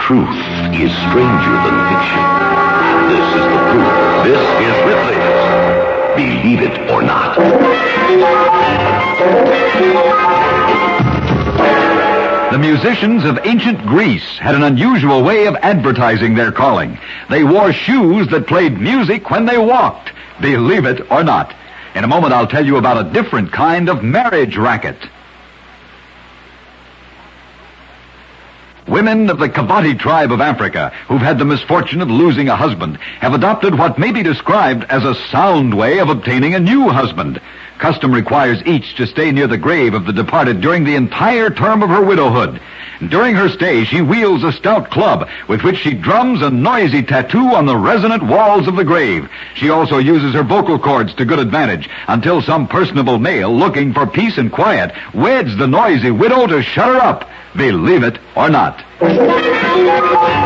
truth is stranger than fiction. This is the proof. This is Ripley's Believe It or Not. The musicians of ancient Greece had an unusual way of advertising their calling. They wore shoes that played music when they walked. Believe it or not. In a moment, I'll tell you about a different kind of marriage racket. Women of the Kabati tribe of Africa, who've had the misfortune of losing a husband, have adopted what may be described as a sound way of obtaining a new husband. Custom requires each to stay near the grave of the departed during the entire term of her widowhood. During her stay, she wields a stout club with which she drums a noisy tattoo on the resonant walls of the grave. She also uses her vocal cords to good advantage until some personable male looking for peace and quiet weds the noisy widow to shut her up. Believe it or not.